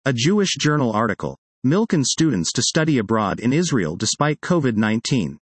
A Jewish Journal article. Milken students to study abroad in Israel despite COVID-19.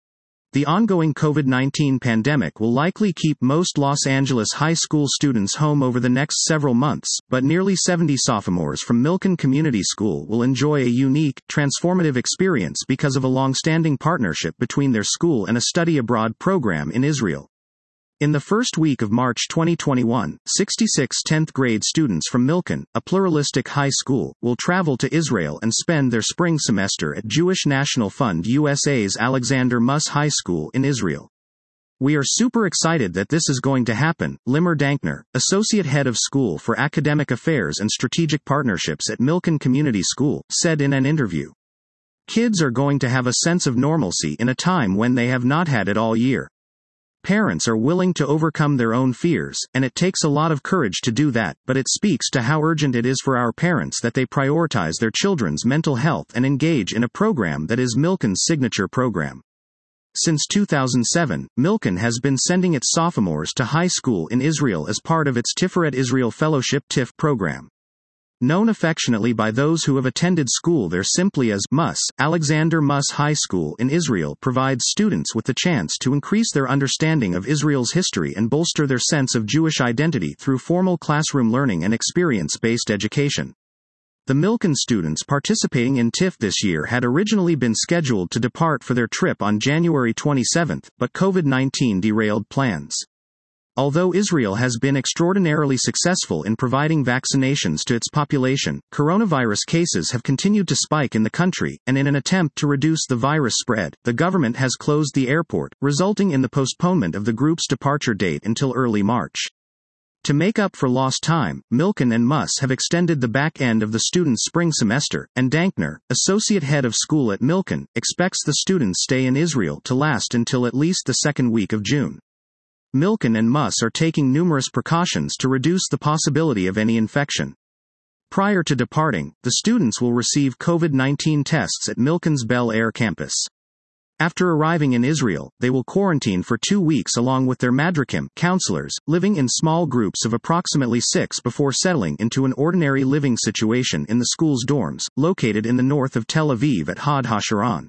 The ongoing COVID-19 pandemic will likely keep most Los Angeles high school students home over the next several months, but nearly 70 sophomores from Milken Community School will enjoy a unique, transformative experience because of a long-standing partnership between their school and a study abroad program in Israel. In the first week of March 2021, 66 10th grade students from Milken, a pluralistic high school, will travel to Israel and spend their spring semester at Jewish National Fund USA's Alexander Muss High School in Israel. "We are super excited that this is going to happen," Limor Dankner, Associate Head of School for Academic Affairs and Strategic Partnerships at Milken Community School, said in an interview. "Kids are going to have a sense of normalcy in a time when they have not had it all year. Parents are willing to overcome their own fears, and it takes a lot of courage to do that, but it speaks to how urgent it is for our parents that they prioritize their children's mental health and engage in a program that is Milken's signature program." Since 2007, Milken has been sending its sophomores to high school in Israel as part of its Tiferet Israel Fellowship TIF program. Known affectionately by those who have attended school there simply as Muss, Alexander Muss High School in Israel provides students with the chance to increase their understanding of Israel's history and bolster their sense of Jewish identity through formal classroom learning and experience-based education. The Milken students participating in TIF this year had originally been scheduled to depart for their trip on January 27, but COVID-19 derailed plans. Although Israel has been extraordinarily successful in providing vaccinations to its population, coronavirus cases have continued to spike in the country, and in an attempt to reduce the virus spread, the government has closed the airport, resulting in the postponement of the group's departure date until early March. To make up for lost time, Milken and Muss have extended the back end of the students' spring semester, and Dankner, Associate Head of School at Milken, expects the students' stay in Israel to last until at least the second week of June. Milken and Muss are taking numerous precautions to reduce the possibility of any infection. Prior to departing, the students will receive COVID-19 tests at Milken's Bel Air campus. After arriving in Israel, they will quarantine for 2 weeks along with their madrakim counselors, living in small groups of approximately 6 before settling into an ordinary living situation in the school's dorms, located in the north of Tel Aviv at Hod HaSharon.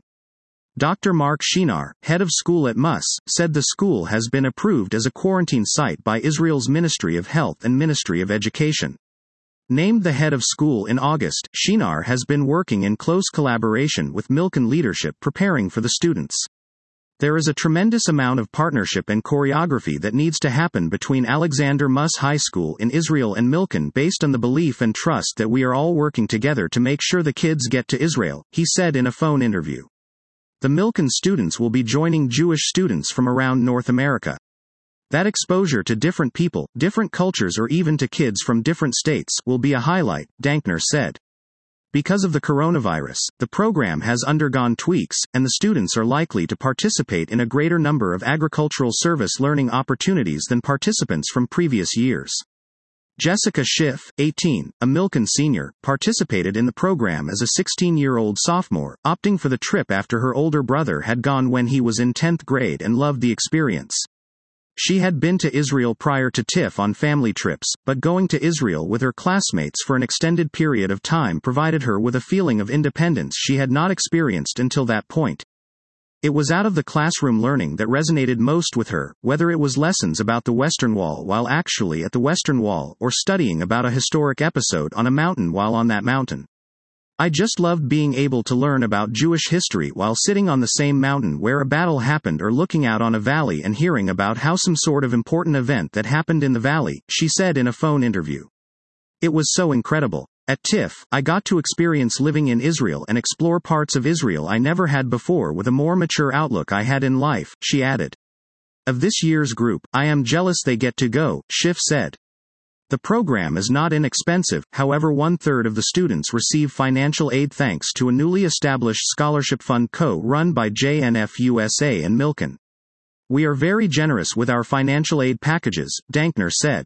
Dr. Mark Shinar, head of school at Muss, said the school has been approved as a quarantine site by Israel's Ministry of Health and Ministry of Education. Named the head of school in August, Shinar has been working in close collaboration with Milken leadership preparing for the students. "There is a tremendous amount of partnership and choreography that needs to happen between Alexander Muss High School in Israel and Milken based on the belief and trust that we are all working together to make sure the kids get to Israel," he said in a phone interview. The Milken students will be joining Jewish students from around North America. That exposure to different people, different cultures or even to kids from different states will be a highlight, Dankner said. Because of the coronavirus, the program has undergone tweaks, and the students are likely to participate in a greater number of agricultural service learning opportunities than participants from previous years. Jessica Schiff, 18, a Milken senior, participated in the program as a 16-year-old sophomore, opting for the trip after her older brother had gone when he was in 10th grade and loved the experience. She had been to Israel prior to TIF on family trips, but going to Israel with her classmates for an extended period of time provided her with a feeling of independence she had not experienced until that point. It was out of the classroom learning that resonated most with her, whether it was lessons about the Western Wall while actually at the Western Wall or studying about a historic episode on a mountain while on that mountain. "I just loved being able to learn about Jewish history while sitting on the same mountain where a battle happened or looking out on a valley and hearing about how some sort of important event that happened in the valley," she said in a phone interview. "It was so incredible. At TIF, I got to experience living in Israel and explore parts of Israel I never had before with a more mature outlook I had in life," she added. Of this year's group, "I am jealous they get to go," Schiff said. The program is not inexpensive, however 1/3 of the students receive financial aid thanks to a newly established scholarship fund co-run by JNF USA and Milken. "We are very generous with our financial aid packages," Dankner said.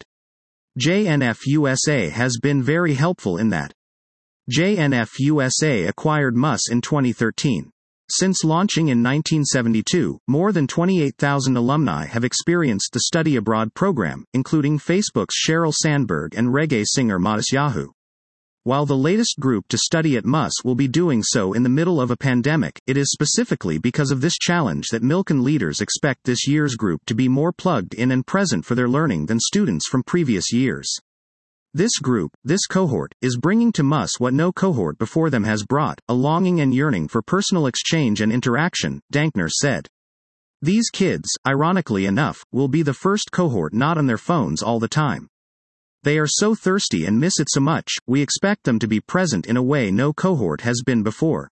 JNF USA has been very helpful in that. JNF USA acquired Muss in 2013. Since launching in 1972, more than 28,000 alumni have experienced the study abroad program, including Facebook's Sheryl Sandberg and reggae singer Matisyahu. While the latest group to study at MUS will be doing so in the middle of a pandemic, it is specifically because of this challenge that Milken leaders expect this year's group to be more plugged in and present for their learning than students from previous years. This group, this cohort, is bringing to MUS what no cohort before them has brought, a longing and yearning for personal exchange and interaction, Dankner said. These kids, ironically enough, will be the first cohort not on their phones all the time. They are so thirsty and miss it so much, we expect them to be present in a way no cohort has been before.